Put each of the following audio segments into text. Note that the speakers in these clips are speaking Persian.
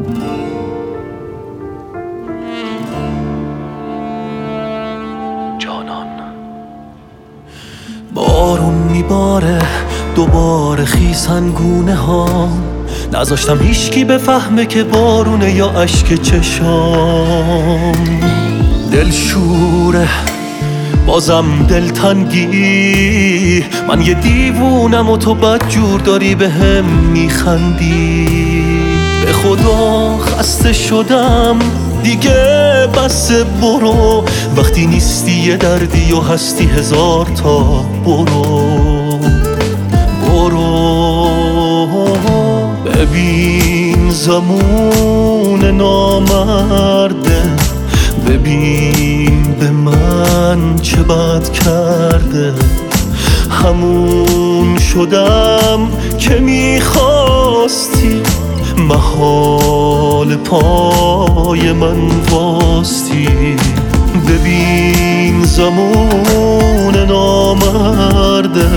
بارون میباره دوباره خیسن گونه ها، نذاشتم هیچکی بفهمه که بارونه یا اشک چشام. دلشوره بازم دلتنگی، من یه دیوونم و تو بدجور داری به هم میخندی. به خدا خسته شدم دیگه، بس برو، وقتی نیستی یه دردی و هستی هزار تا. برو ببین زمون نامرده، ببین به من چه بد کرده. همون شدم که میخواستی، محال پای من واستی. ببین زمان نامرده،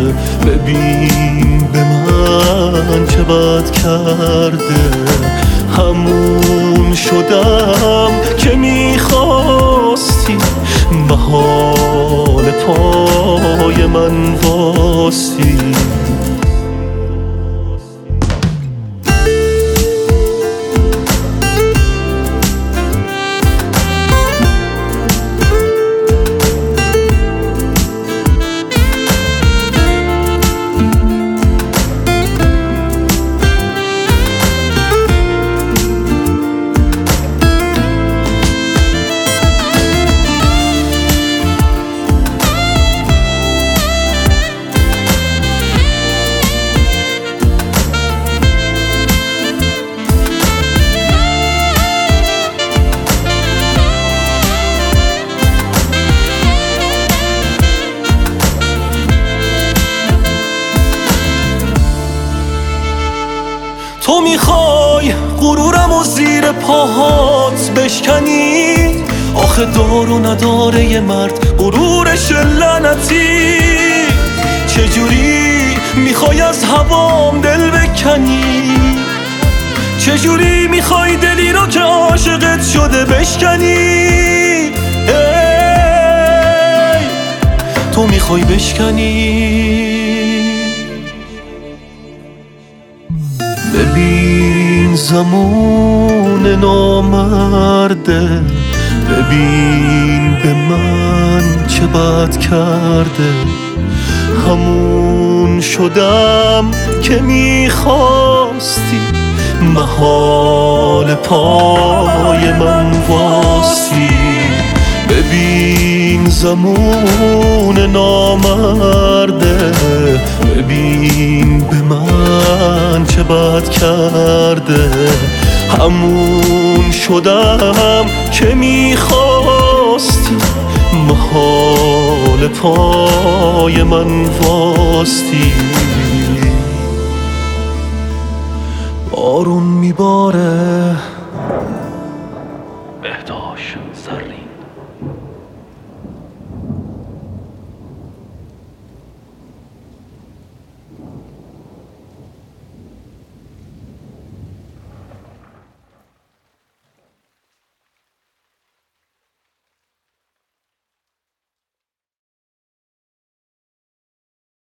ببین به من چه بد کرده. همون شدم که میخواستی، محال پای من واستی. تو میخوای غرورم و زیر پاهات بشکنی، آخه دار و نداره یه مرد غرورش لعنتی. چجوری میخوای از هوام دل بکنی، چجوری میخوای دلی رو که عاشقت شده بشکنی. ای تو میخوای بشکنی. ببین زمان نامرده، ببین به من چه بد کرده. همون شدم که میخواستی، محال پای من واستی. ببین زمان نامرده، ببین به من چه بد کرده. همون شدم که میخواستی، محال پای من واستی. بارون میباره